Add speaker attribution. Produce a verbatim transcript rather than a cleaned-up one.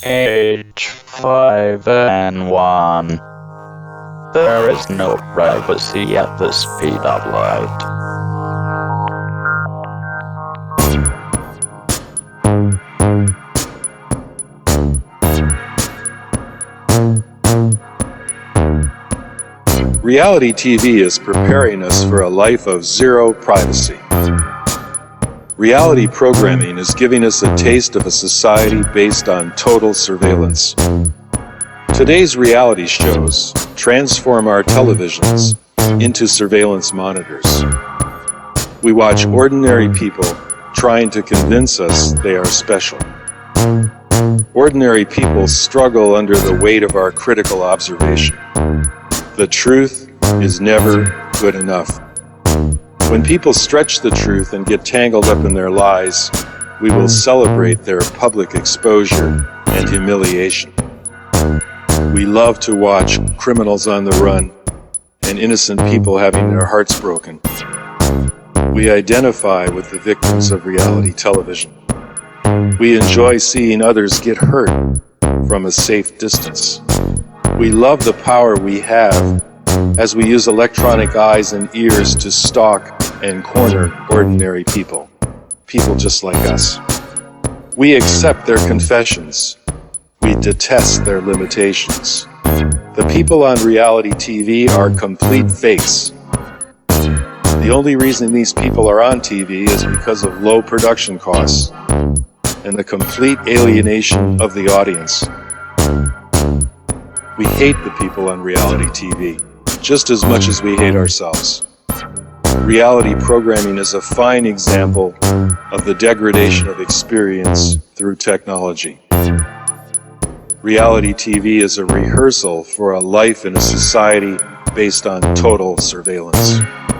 Speaker 1: Age five N one. There is no privacy at the speed of light.
Speaker 2: Reality T V is preparing us for a life of zero privacy. Reality programming is giving us a taste of a society based on total surveillance. Today's reality shows transform our televisions into surveillance monitors. We watch ordinary people trying to convince us they are special. Ordinary people struggle under the weight of our critical observation. The truth is never good enough. When people stretch the truth and get tangled up in their lies, we will celebrate their public exposure and humiliation. We love to watch criminals on the run and innocent people having their hearts broken. We identify with the victims of reality television. We enjoy seeing others get hurt from a safe distance. We love the power we have as we use electronic eyes and ears to stalk and corner ordinary people, people just like us. We accept their confessions. We detest their limitations. The people on reality T V are complete fakes. The only reason these people are on T V is because of low production costs and the complete alienation of the audience. We hate the people on reality T V just as much as we hate ourselves. Reality programming is a fine example of the degradation of experience through technology. Reality T V is a rehearsal for a life in a society based on total surveillance.